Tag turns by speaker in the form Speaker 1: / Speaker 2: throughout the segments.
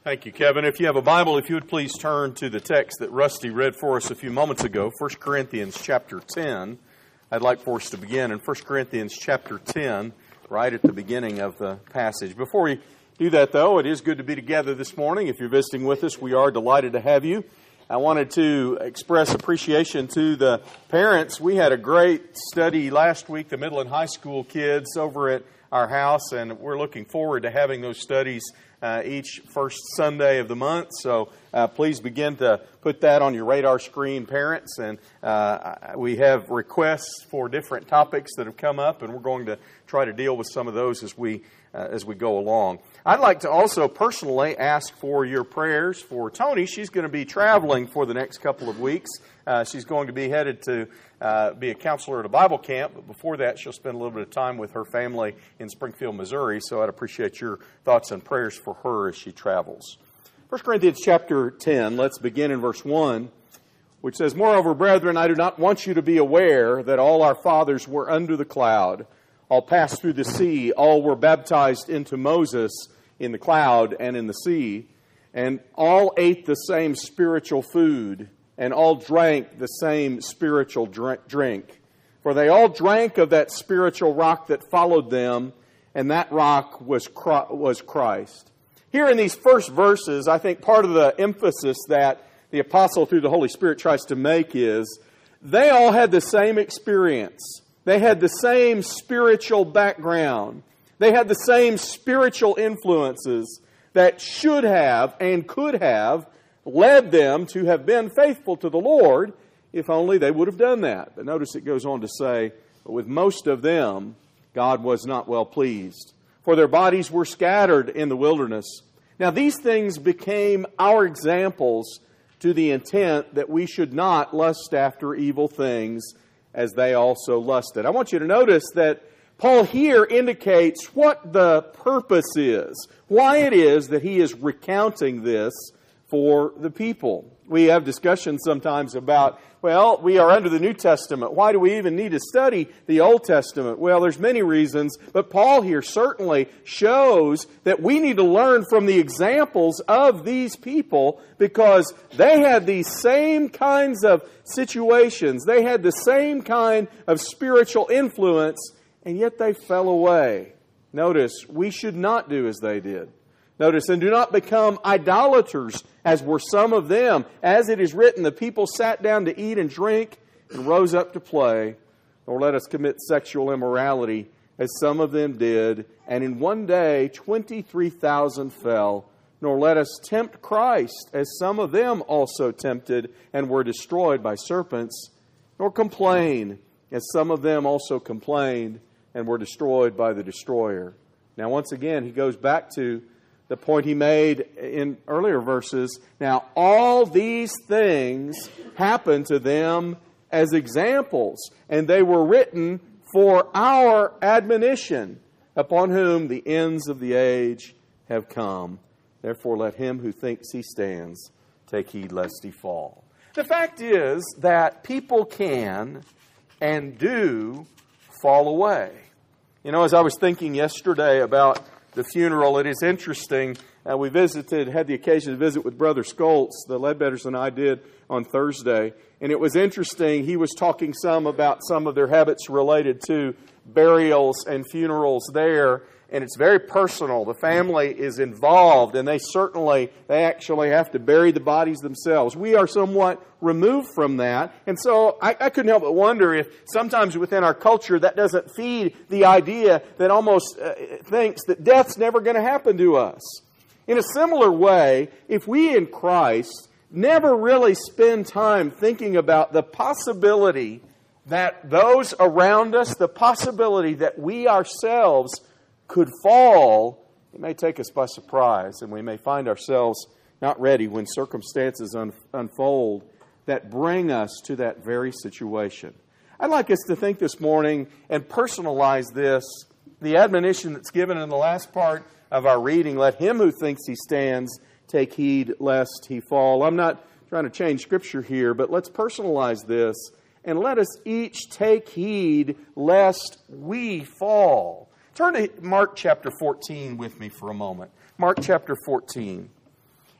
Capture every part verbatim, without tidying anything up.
Speaker 1: Thank you, Kevin. If you have a Bible, if you would please turn to the text that Rusty read for us a few moments ago, First Corinthians chapter ten. I'd like for us to begin in First Corinthians chapter ten, right at the beginning of the passage. Before we do that, though, it is good to be together this morning. If you're visiting with us, we are delighted to have you. I wanted to express appreciation to the parents. We had a great study last week, the middle and high school kids over at our house, and we're looking forward to having those studies uh, each first Sunday of the month. So uh, please begin to put that on your radar screen, parents. And uh, we have requests for different topics that have come up, and we're going to try to deal with some of those as we uh, as we go along. I'd like to also personally ask for your prayers for Tony. She's going to be traveling for the next couple of weeks. Uh, she's going to be headed to uh, be a counselor at a Bible camp, but before that she'll spend a little bit of time with her family in Springfield, Missouri, so I'd appreciate your thoughts and prayers for her as she travels. First Corinthians chapter ten, let's begin in verse one, which says, "Moreover, brethren, I do not want you to be aware that all our fathers were under the cloud, all passed through the sea, all were baptized into Moses in the cloud and in the sea, and all ate the same spiritual food, and all drank the same spiritual drink. For they all drank of that spiritual rock that followed them, and that rock was was Christ." Here in these first verses, I think part of the emphasis that the apostle through the Holy Spirit tries to make is they all had the same experience. They had the same spiritual background. They had the same spiritual influences that should have and could have led them to have been faithful to the Lord if only they would have done that. But notice it goes on to say, but with most of them, God was not well pleased, for their bodies were scattered in the wilderness. Now these things became our examples to the intent that we should not lust after evil things as they also lusted. I want you to notice that Paul here indicates what the purpose is, why it is that he is recounting this for the people. We have discussions sometimes about, well, we are under the New Testament. Why do we even need to study the Old Testament? Well, there's many reasons, but Paul here certainly shows that we need to learn from the examples of these people because they had these same kinds of situations. They had the same kind of spiritual influence, and yet they fell away. Notice, we should not do as they did. Notice, and do not become idolaters, as were some of them. As it is written, the people sat down to eat and drink and rose up to play. Nor let us commit sexual immorality, as some of them did. And in one day, twenty-three thousand fell. Nor let us tempt Christ, as some of them also tempted and were destroyed by serpents. Nor complain, as some of them also complained and were destroyed by the destroyer. Now, once again, he goes back to the point he made in earlier verses. Now, all these things happened to them as examples, and they were written for our admonition, upon whom the ends of the age have come. Therefore, let him who thinks he stands take heed lest he fall. The fact is that people can and do fall away. You know, as I was thinking yesterday about the funeral, it is interesting. Uh, we visited, had the occasion to visit with Brother Skoltz, the Ledbetters and I did on Thursday. And it was interesting. He was talking some about some of their habits related to burials and funerals there. And it's very personal. The family is involved, and they certainly, they actually have to bury the bodies themselves. We are somewhat removed from that. And so I, I couldn't help but wonder if sometimes within our culture that doesn't feed the idea that almost uh, thinks that death's never going to happen to us. In a similar way, if we in Christ never really spend time thinking about the possibility that those around us, the possibility that we ourselves could fall, it may take us by surprise, and we may find ourselves not ready when circumstances un- unfold that bring us to that very situation. I'd like us to think this morning and personalize this, the admonition that's given in the last part of our reading, let him who thinks he stands take heed lest he fall. I'm not trying to change Scripture here, but let's personalize this and let us each take heed lest we fall. Turn to Mark chapter fourteen with me for a moment. Mark chapter fourteen.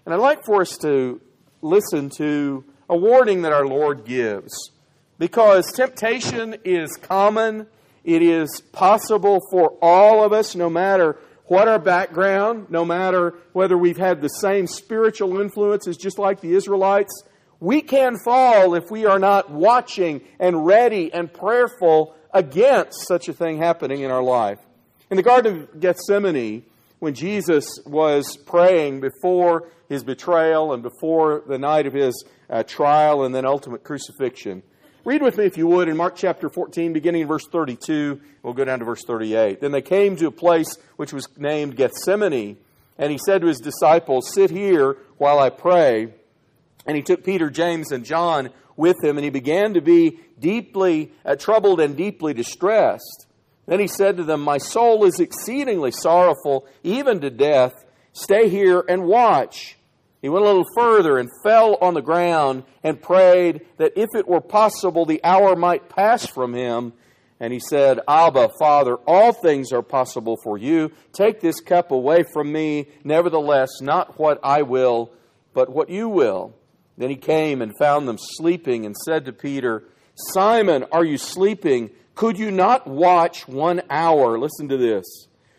Speaker 1: And I'd like for us to listen to a warning that our Lord gives. Because temptation is common. It is possible for all of us, no matter what our background, no matter whether we've had the same spiritual influences just like the Israelites. We can fall if we are not watching and ready and prayerful against such a thing happening in our life. In the Garden of Gethsemane, when Jesus was praying before His betrayal and before the night of His uh, trial and then ultimate crucifixion, read with me, if you would, in Mark chapter fourteen, beginning in verse thirty-two. We'll go down to verse thirty-eight. Then they came to a place which was named Gethsemane, and He said to His disciples, "Sit here while I pray." And He took Peter, James, and John with Him, and He began to be deeply uh, troubled and deeply distressed. Then He said to them, "My soul is exceedingly sorrowful, even to death. Stay here and watch." He went a little further and fell on the ground and prayed that if it were possible, the hour might pass from Him. And He said, "Abba, Father, all things are possible for You. Take this cup away from me. Nevertheless, not what I will, but what You will." Then He came and found them sleeping and said to Peter, "Simon, are you sleeping? Could you not watch one hour?" Listen to this.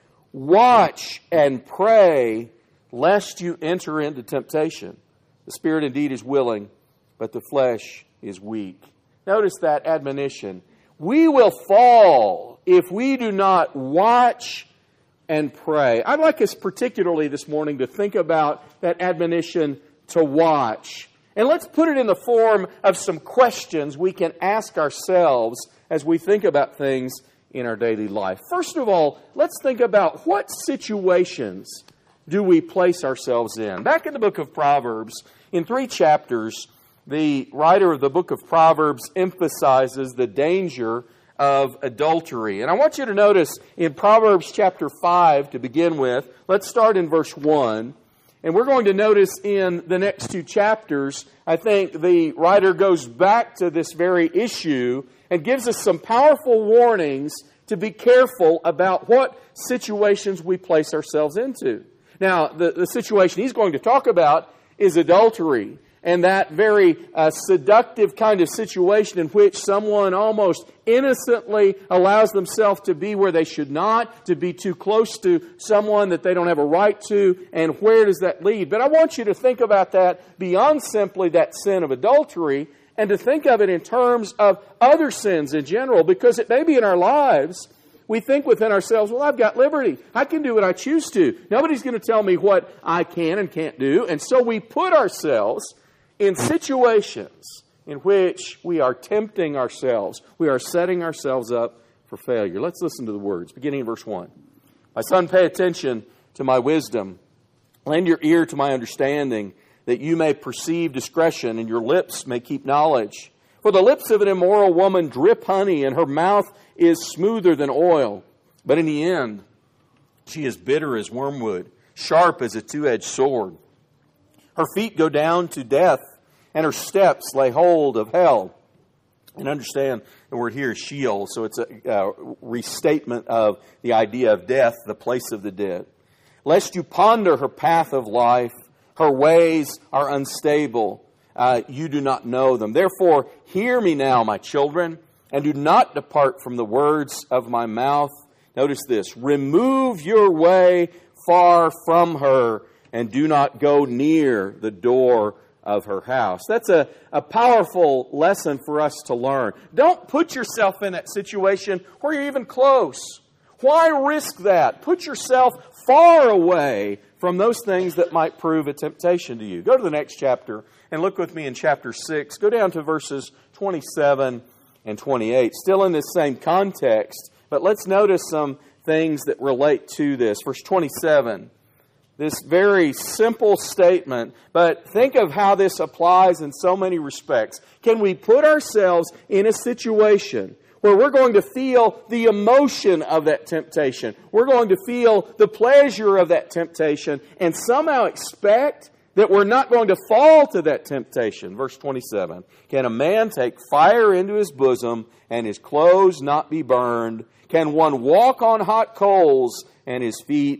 Speaker 1: "Watch and pray, lest you enter into temptation. The spirit indeed is willing, but the flesh is weak." Notice that admonition. We will fall if we do not watch and pray. I'd like us particularly this morning to think about that admonition to watch. And let's put it in the form of some questions we can ask ourselves as we think about things in our daily life. First of all, let's think about what situations do we place ourselves in. Back in the book of Proverbs, in three chapters, the writer of the book of Proverbs emphasizes the danger of adultery. And I want you to notice in Proverbs chapter five to begin with, let's start in verse one. And we're going to notice in the next two chapters, I think the writer goes back to this very issue and gives us some powerful warnings to be careful about what situations we place ourselves into. Now, the, the situation he's going to talk about is adultery, and that very uh, seductive kind of situation in which someone almost innocently allows themselves to be where they should not, to be too close to someone that they don't have a right to, and where does that lead? But I want you to think about that beyond simply that sin of adultery, and to think of it in terms of other sins in general, because it may be in our lives we think within ourselves, well, I've got liberty. I can do what I choose to. Nobody's going to tell me what I can and can't do. And so we put ourselves in situations in which we are tempting ourselves. We are setting ourselves up for failure. Let's listen to the words, beginning in verse one. "My son, pay attention to my wisdom. Lend your ear to my understanding, that you may perceive discretion, and your lips may keep knowledge. For the lips of an immoral woman drip honey, and her mouth is smoother than oil. But in the end, she is bitter as wormwood, sharp as a two-edged sword. Her feet go down to death, and her steps lay hold of hell." And understand the word here is Sheol, so it's a uh, restatement of the idea of death, the place of the dead. "Lest you ponder her path of life, her ways are unstable. Uh, you do not know them. Therefore, hear me now, my children, and do not depart from the words of my mouth." Notice this. "Remove your way far from her, and do not go near the door of her house." That's a, a powerful lesson for us to learn. Don't put yourself in that situation where you're even close. Why risk that? Put yourself far away from those things that might prove a temptation to you. Go to the next chapter and look with me in chapter six. Go down to verses twenty-seven and twenty-eight. Still in this same context, but let's notice some things that relate to this. Verse twenty-seven. This very simple statement, but think of how this applies in so many respects. Can we put ourselves in a situation where we're going to feel the emotion of that temptation? We're going to feel the pleasure of that temptation and somehow expect that we're not going to fall to that temptation. Verse twenty-seven. "Can a man take fire into his bosom and his clothes not be burned? Can one walk on hot coals and his feet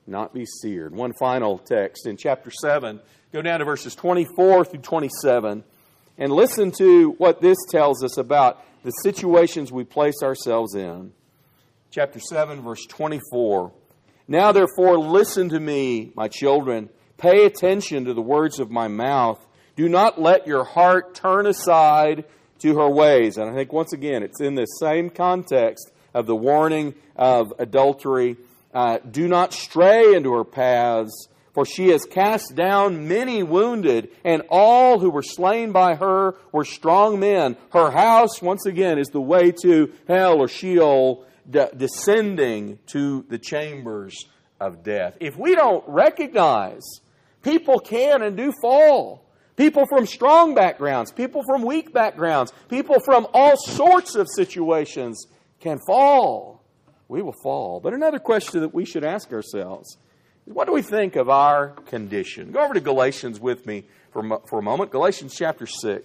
Speaker 1: not be seared. One final text in chapter seven. Go down to verses twenty-four through twenty-seven and listen to what this tells us about the situations we place ourselves in. Chapter seven, verse twenty-four. Now therefore listen to me, my children. Pay attention to the words of my mouth. Do not let your heart turn aside to her ways. And I think once again, it's in this same context of the warning of adultery. Uh, do not stray into her paths, for she has cast down many wounded, and all who were slain by her were strong men. Her house, once again, is the way to hell or Sheol, de- descending to the chambers of death. If we don't recognize people can and do fall, people from strong backgrounds, people from weak backgrounds, people from all sorts of situations can fall, we will fall. But another question that we should ask ourselves is, what do we think of our condition? Go over to Galatians with me for, for a moment. Galatians chapter six.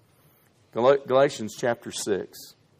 Speaker 1: Gal- Galatians chapter six.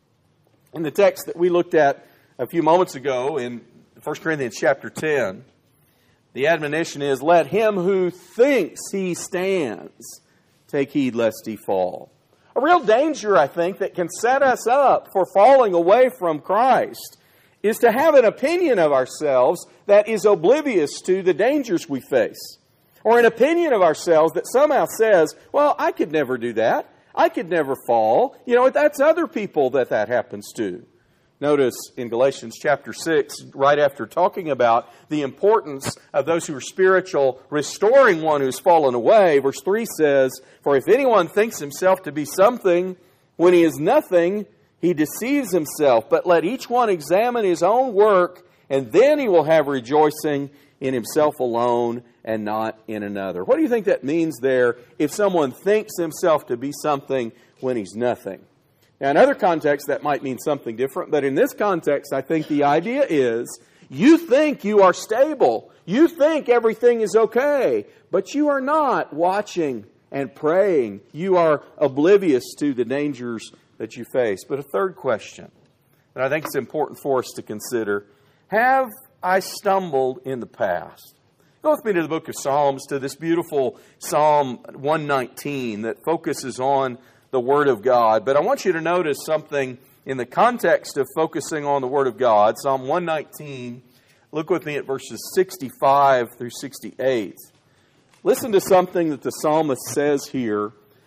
Speaker 1: In the text that we looked at a few moments ago in First Corinthians chapter ten, the admonition is, let him who thinks he stands take heed lest he fall. A real danger, I think, that can set us up for falling away from Christ is to have an opinion of ourselves that is oblivious to the dangers we face. Or an opinion of ourselves that somehow says, well, I could never do that. I could never fall. You know, that's other people that that happens to. Notice in Galatians chapter six, right after talking about the importance of those who are spiritual, restoring one who's fallen away, verse three says, for if anyone thinks himself to be something when he is nothing, he deceives himself. But let each one examine his own work, and then he will have rejoicing in himself alone and not in another. What do you think that means there if someone thinks himself to be something when he's nothing? Now, in other contexts, that might mean something different. But in this context, I think the idea is you think you are stable. You think everything is okay. But you are not watching and praying. You are oblivious to the dangers that you face. But a third question that I think is important for us to consider. Have I stumbled in the past? Go with me to the book of Psalms, to this beautiful Psalm one nineteen that focuses on the Word of God. But I want you to notice something in the context of focusing on the Word of God. Psalm one nineteen, look with me at verses sixty-five through sixty-eight. Listen to something that the psalmist says here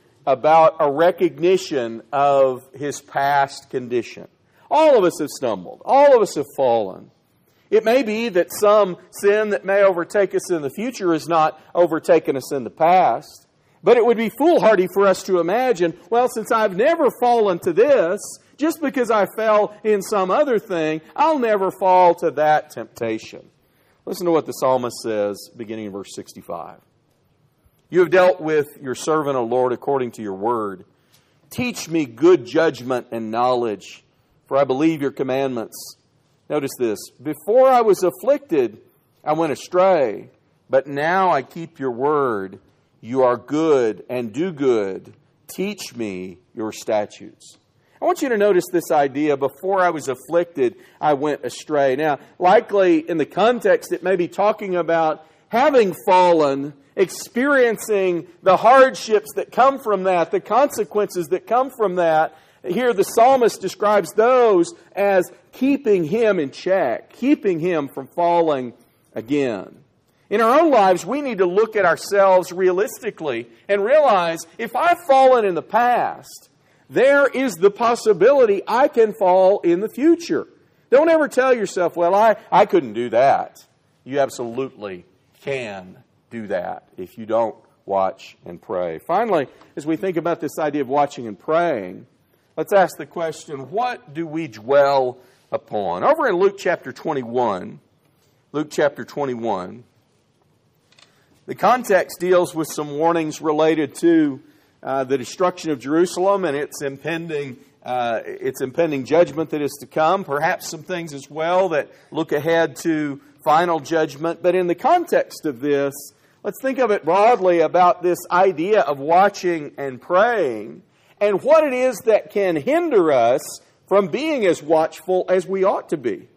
Speaker 1: about a recognition of his past condition. All of us have stumbled. All of us have fallen. It may be that some sin that may overtake us in the future has not overtaken us in the past. But it would be foolhardy for us to imagine, well, since I've never fallen to this, just because I fell in some other thing, I'll never fall to that temptation. Listen to what the psalmist says, beginning in verse sixty-five. You have dealt with your servant, O Lord, according to your word. Teach me good judgment and knowledge, for I believe your commandments. Notice this. Before I was afflicted, I went astray, but now I keep your word. You are good and do good. Teach me your statutes. I want you to notice this idea, before I was afflicted, I went astray. Now, likely in the context, it may be talking about having fallen, experiencing the hardships that come from that, the consequences that come from that. Here the psalmist describes those as keeping him in check, keeping him from falling again. In our own lives, we need to look at ourselves realistically and realize if I've fallen in the past, there is the possibility I can fall in the future. Don't ever tell yourself, well, I, I couldn't do that. You absolutely can do that if you don't watch and pray. Finally, as we think about this idea of watching and praying, let's ask the question, what do we dwell upon? Over in Luke chapter twenty-one, Luke chapter twenty-one, the context deals with some warnings related to uh, the destruction of Jerusalem and its impending, uh, its impending judgment that is to come. Perhaps some things as well that look ahead to final judgment. But in the context of this, let's think of it broadly about this idea of watching and praying and what it is that can hinder us from being as watchful as we ought to be.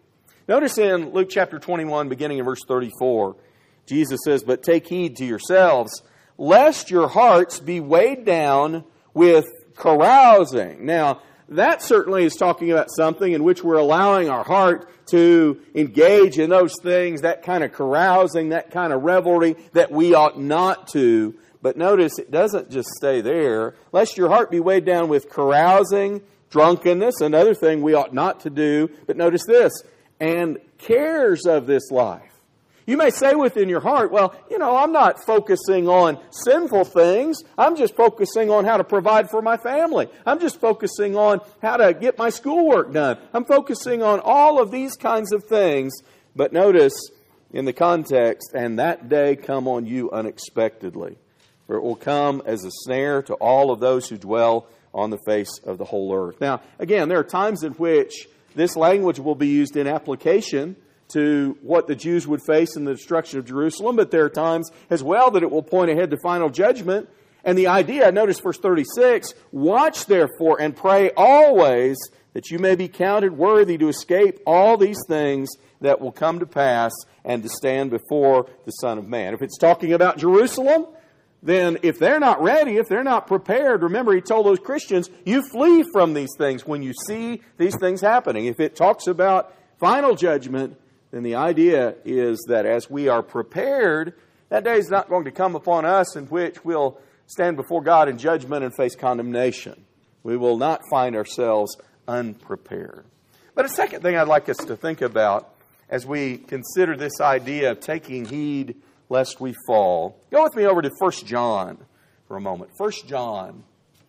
Speaker 1: Notice in Luke chapter twenty-one, beginning in verse thirty-four, Jesus says, "But take heed to yourselves, lest your hearts be weighed down with carousing." Now, that certainly is talking about something in which we're allowing our heart to engage in those things, that kind of carousing, that kind of revelry that we ought not to. But notice, it doesn't just stay there. Lest your heart be weighed down with carousing, drunkenness, another thing we ought not to do. But notice this, and cares of this life. You may say within your heart, well, you know, I'm not focusing on sinful things. I'm just focusing on how to provide for my family. I'm just focusing on how to get my schoolwork done. I'm focusing on all of these kinds of things. But notice in the context, and that day come on you unexpectedly, for it will come as a snare to all of those who dwell on the face of the whole earth. Now, again, there are times in which this language will be used in application to what the Jews would face in the destruction of Jerusalem, but there are times as well that it will point ahead to final judgment. And the idea, notice verse thirty-six, "Watch therefore and pray always that you may be counted worthy to escape all these things that will come to pass and to stand before the Son of Man." If it's talking about Jerusalem, then if they're not ready, if they're not prepared, remember he told those Christians, you flee from these things when you see these things happening. If it talks about final judgment, then the idea is that as we are prepared, that day is not going to come upon us in which we'll stand before God in judgment and face condemnation. We will not find ourselves unprepared. But a second thing I'd like us to think about as we consider this idea of taking heed lest we fall. Go with me over to First John for a moment. First John.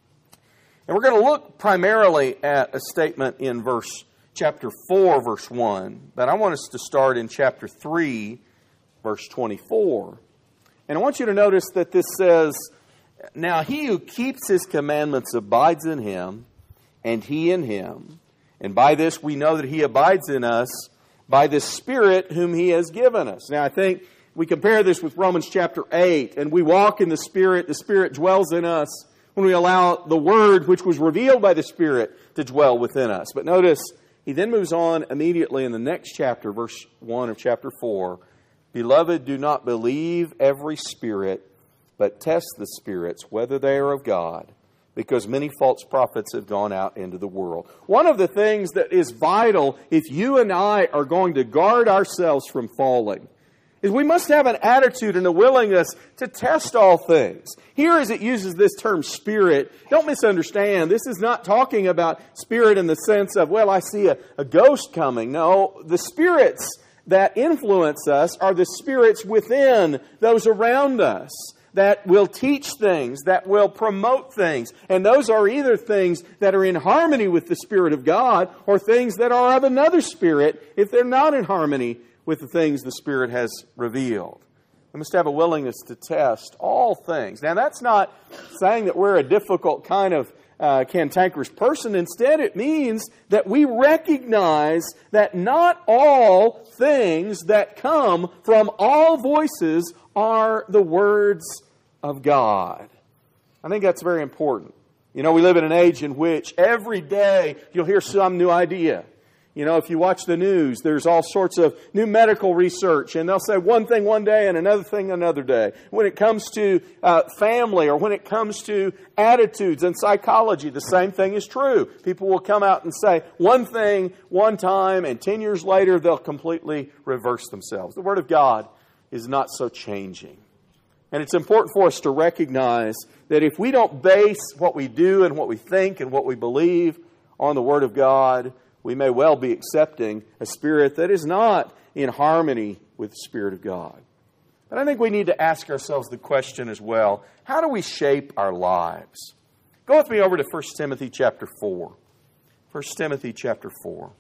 Speaker 1: And we're going to look primarily at a statement in verse chapter four, verse one. But I want us to start in chapter three, verse twenty-four. And I want you to notice that this says, "Now he who keeps his commandments abides in him, and he in him. And by this we know that he abides in us, by the Spirit whom he has given us." Now I think we compare this with Romans chapter eight, and we walk in the Spirit, the Spirit dwells in us when we allow the Word which was revealed by the Spirit to dwell within us. But notice, he then moves on immediately in the next chapter, verse one of chapter four. "Beloved, do not believe every spirit, but test the spirits, whether they are of God, because many false prophets have gone out into the world." One of the things that is vital if you and I are going to guard ourselves from falling is we must have an attitude and a willingness to test all things. Here as it uses this term spirit, don't misunderstand. This is not talking about spirit in the sense of, well, I see a, a ghost coming. No, the spirits that influence us are the spirits within those around us that will teach things, that will promote things. And those are either things that are in harmony with the Spirit of God or things that are of another spirit if they're not in harmony with the things the Spirit has revealed. We must have a willingness to test all things. Now, that's not saying that we're a difficult kind of uh, cantankerous person. Instead, it means that we recognize that not all things that come from all voices are the words of God. I think that's very important. You know, we live in an age in which every day you'll hear some new idea. You know, if you watch the news, there's all sorts of new medical research, and they'll say one thing one day and another thing another day. When it comes to uh, family, or when it comes to attitudes and psychology, the same thing is true. People will come out and say one thing one time, and ten years later they'll completely reverse themselves. The Word of God is not so changing. And it's important for us to recognize that if we don't base what we do and what we think and what we believe on the Word of God, we may well be accepting a spirit that is not in harmony with the Spirit of God. But I think we need to ask ourselves the question as well, how do we shape our lives? Go with me over to First Timothy chapter four. First Timothy chapter four.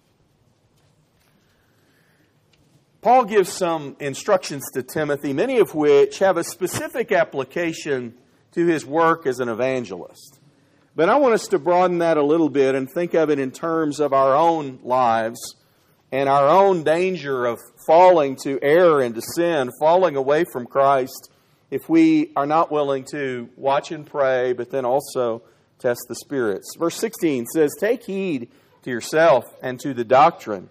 Speaker 1: Paul gives some instructions to Timothy, many of which have a specific application to his work as an evangelist. But I want us to broaden that a little bit and think of it in terms of our own lives and our own danger of falling to error and to sin, falling away from Christ, if we are not willing to watch and pray, but then also test the spirits. Verse sixteen says, "Take heed to yourself and to the doctrine.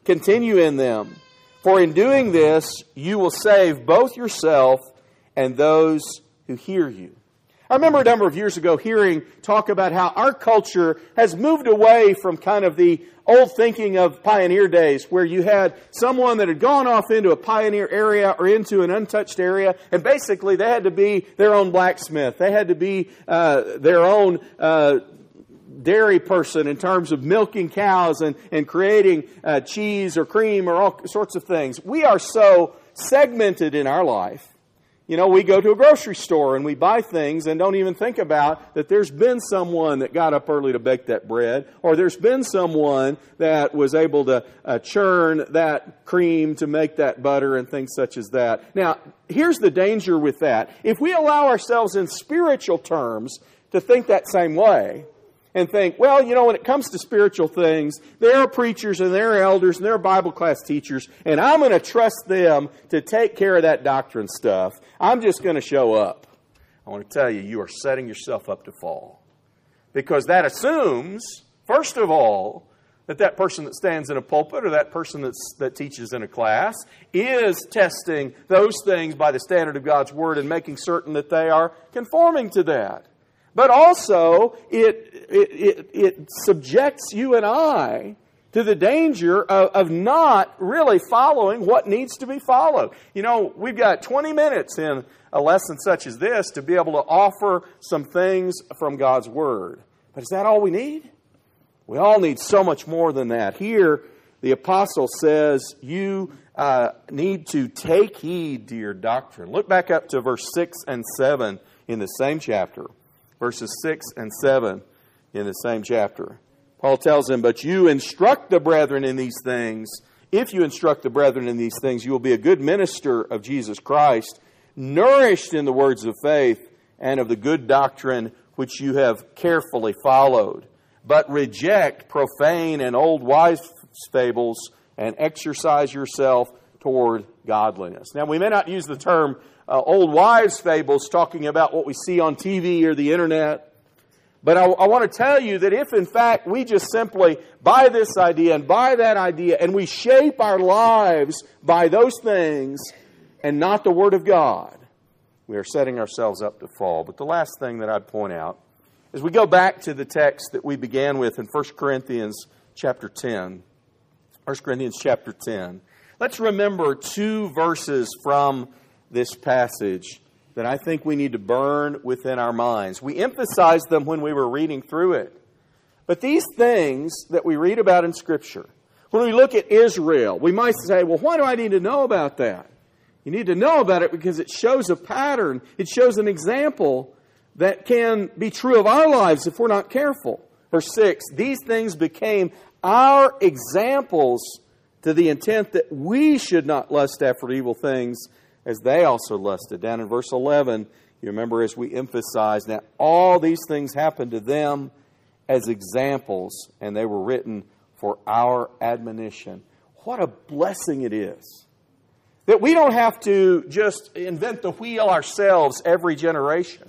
Speaker 1: continue in them. For in doing this, you will save both yourself and those who hear you. I remember a number of years ago hearing talk about how our culture has moved away from kind of the old thinking of pioneer days, where you had someone that had gone off into a pioneer area or into an untouched area, and basically they had to be their own blacksmith. They had to be uh, their own uh, dairy person in terms of milking cows and, and creating uh, cheese or cream or all sorts of things. We are so segmented in our life. You know, we go to a grocery store and we buy things and don't even think about that there's been someone that got up early to bake that bread, or there's been someone that was able to uh, churn that cream to make that butter and things such as that. Now, here's the danger with that. If we allow ourselves in spiritual terms to think that same way, and think, well, you know, when it comes to spiritual things, there are preachers and there are elders and there are Bible class teachers, and I'm going to trust them to take care of that doctrine stuff. I'm just going to show up. I want to tell you, you are setting yourself up to fall. Because that assumes, first of all, that that person that stands in a pulpit or that person that's, that teaches in a class is testing those things by the standard of God's Word and making certain that they are conforming to that. But also, it, it, it, it subjects you and I to the danger of, of not really following what needs to be followed. You know, we've got twenty minutes in a lesson such as this to be able to offer some things from God's Word. But is that all we need? We all need so much more than that. Here, the apostle says, you uh, need to take heed to your doctrine. Look back up to verse six and seven in the same chapter. Verses six and seven in the same chapter. Paul tells them, but you instruct the brethren in these things. If you instruct the brethren in these things, you will be a good minister of Jesus Christ, nourished in the words of faith and of the good doctrine which you have carefully followed. But reject profane and old wives' fables and exercise yourself toward godliness. Now, we may not use the term Uh, old wives' fables talking about what we see on T V or the internet. But I, I want to tell you that if in fact we just simply buy this idea and buy that idea and we shape our lives by those things and not the Word of God, we are setting ourselves up to fall. But the last thing that I'd point out is we go back to the text that we began with in First Corinthians chapter ten. First Corinthians chapter ten. Let's remember two verses from this passage that I think we need to burn within our minds. We emphasized them when we were reading through it. But these things that we read about in Scripture, when we look at Israel, we might say, well, why do I need to know about that? You need to know about it because it shows a pattern. It shows an example that can be true of our lives if we're not careful. Verse six, these things became our examples to the intent that we should not lust after evil things as they also lusted. Down in verse eleven, you remember as we emphasized, now all these things happened to them as examples, and they were written for our admonition. What a blessing it is that we don't have to just invent the wheel ourselves every generation.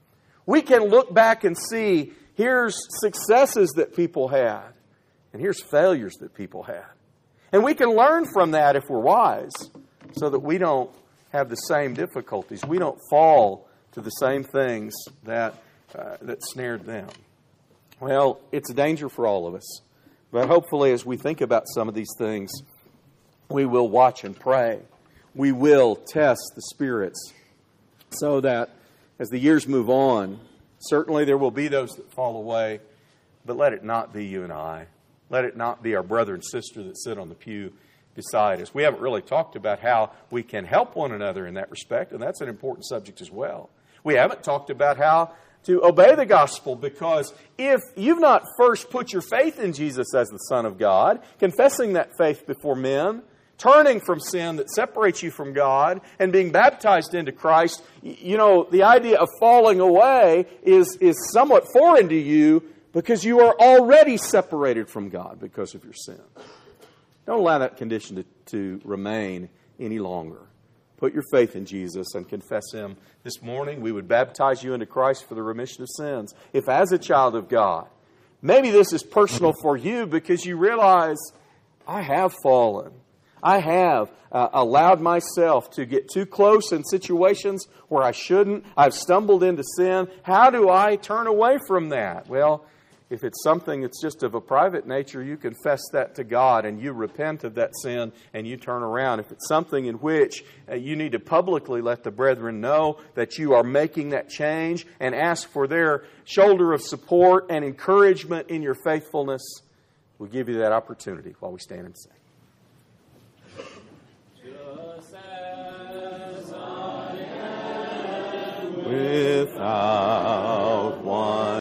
Speaker 1: We can look back and see, here's successes that people had, and here's failures that people had. And we can learn from that if we're wise, so that we don't have the same difficulties. We don't fall to the same things that uh, that snared them. Well, it's a danger for all of us. But hopefully as we think about some of these things, we will watch and pray. We will test the spirits so that as the years move on, certainly there will be those that fall away, but let it not be you and I. Let it not be our brother and sister that sit on the pew beside us. We haven't really talked about how we can help one another in that respect, and that's an important subject as well. We haven't talked about how to obey the gospel, because if you've not first put your faith in Jesus as the Son of God, confessing that faith before men, turning from sin that separates you from God, and being baptized into Christ, you know, the idea of falling away is, is somewhat foreign to you because you are already separated from God because of your sin. Don't allow that condition to, to remain any longer. Put your faith in Jesus and confess Him. This morning, we would baptize you into Christ for the remission of sins. If as a child of God, maybe this is personal for you because you realize I have fallen. I have uh, allowed myself to get too close in situations where I shouldn't. I've stumbled into sin. How do I turn away from that? Well, if it's something that's just of a private nature, you confess that to God and you repent of that sin and you turn around. If it's something in which uh, you need to publicly let the brethren know that you are making that change and ask for their shoulder of support and encouragement in your faithfulness, we'll give you that opportunity while we stand and sing. Without one.